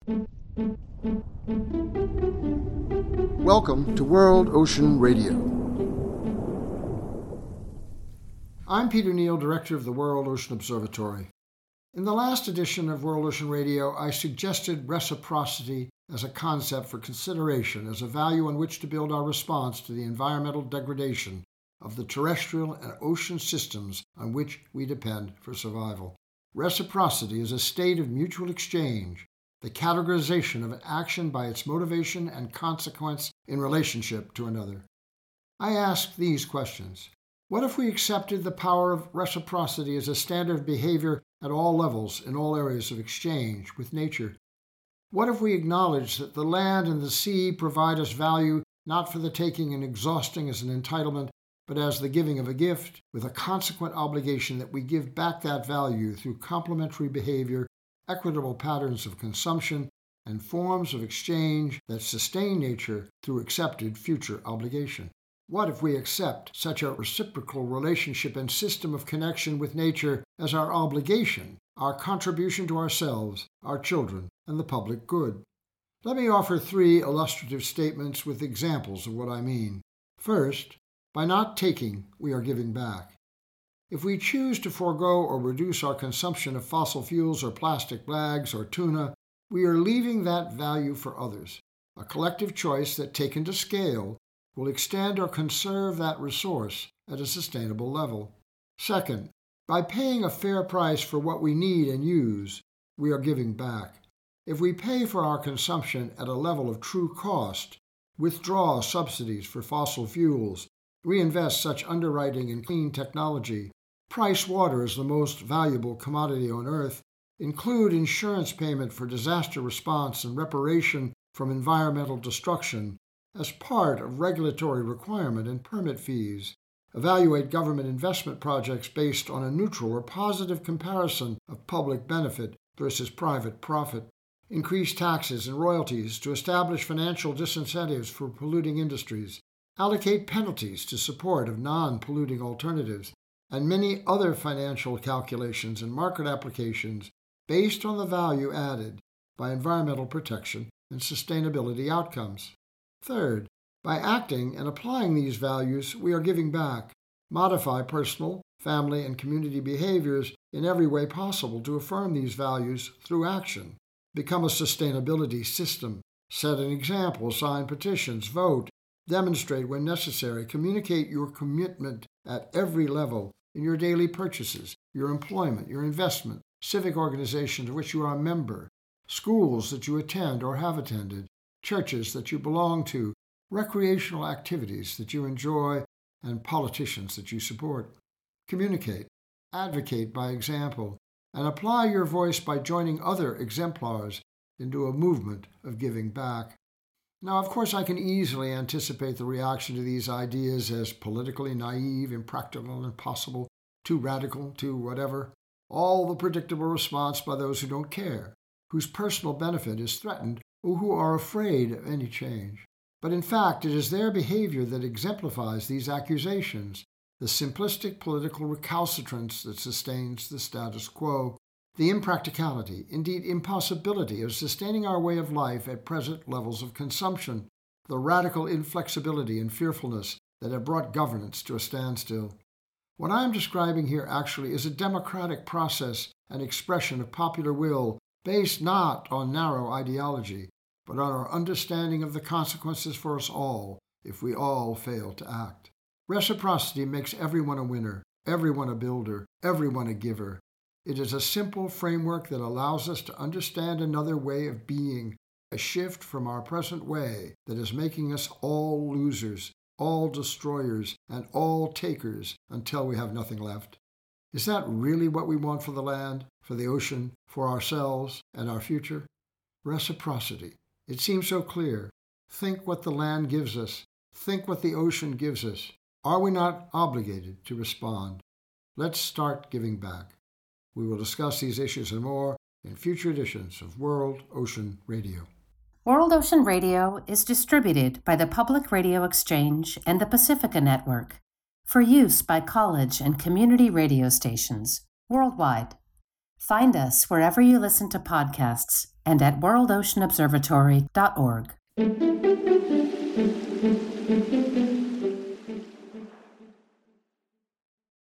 Welcome to World Ocean Radio. I'm Peter Neal, Director of the World Ocean Observatory. In the last edition of World Ocean Radio, I suggested reciprocity as a concept for consideration, as a value on which to build our response to the environmental degradation of the terrestrial and ocean systems on which we depend for survival. Reciprocity is a state of mutual exchange, the categorization of an action by its motivation and consequence in relationship to another. I ask these questions. What if we accepted the power of reciprocity as a standard of behavior at all levels, in all areas of exchange with nature? What if we acknowledged that the land and the sea provide us value not for the taking and exhausting as an entitlement, but as the giving of a gift, with a consequent obligation that we give back that value through complementary behavior, equitable patterns of consumption, and forms of exchange that sustain nature through accepted future obligation? What if we accept such a reciprocal relationship and system of connection with nature as our obligation, our contribution to ourselves, our children, and the public good? Let me offer 3 illustrative statements with examples of what I mean. First, by not taking, we are giving back. If we choose to forego or reduce our consumption of fossil fuels or plastic bags or tuna, we are leaving that value for others, a collective choice that, taken to scale, will extend or conserve that resource at a sustainable level. Second, by paying a fair price for what we need and use, we are giving back. If we pay for our consumption at a level of true cost, withdraw subsidies for fossil fuels, reinvest such underwriting in clean technology, price water as the most valuable commodity on Earth, include insurance payment for disaster response and reparation from environmental destruction as part of regulatory requirement and permit fees, evaluate government investment projects based on a neutral or positive comparison of public benefit versus private profit, increase taxes and royalties to establish financial disincentives for polluting industries, allocate penalties to support of non-polluting alternatives, and many other financial calculations and market applications based on the value added by environmental protection and sustainability outcomes. Third, by acting and applying these values, we are giving back. Modify personal, family, and community behaviors in every way possible to affirm these values through action. Become a sustainability system. Set an example, sign petitions, vote, demonstrate when necessary, communicate your commitment at every level in your daily purchases, your employment, your investment, civic organizations of which you are a member, schools that you attend or have attended, churches that you belong to, recreational activities that you enjoy, and politicians that you support. Communicate, advocate by example, and apply your voice by joining other exemplars into a movement of giving back. Now, of course, I can easily anticipate the reaction to these ideas as politically naive, impractical, impossible, too radical, too whatever. All the predictable response by those who don't care, whose personal benefit is threatened, or who are afraid of any change. But in fact, it is their behavior that exemplifies these accusations, the simplistic political recalcitrance that sustains the status quo, the impracticality, indeed impossibility, of sustaining our way of life at present levels of consumption, the radical inflexibility and fearfulness that have brought governance to a standstill. What I am describing here actually is a democratic process and expression of popular will based not on narrow ideology, but on our understanding of the consequences for us all if we all fail to act. Reciprocity makes everyone a winner, everyone a builder, everyone a giver. It is a simple framework that allows us to understand another way of being, a shift from our present way that is making us all losers, all destroyers, and all takers until we have nothing left. Is that really what we want for the land, for the ocean, for ourselves, and our future? Reciprocity. It seems so clear. Think what the land gives us. Think what the ocean gives us. Are we not obligated to respond? Let's start giving back. We will discuss these issues and more in future editions of World Ocean Radio. World Ocean Radio is distributed by the Public Radio Exchange and the Pacifica Network for use by college and community radio stations worldwide. Find us wherever you listen to podcasts and at worldoceanobservatory.org.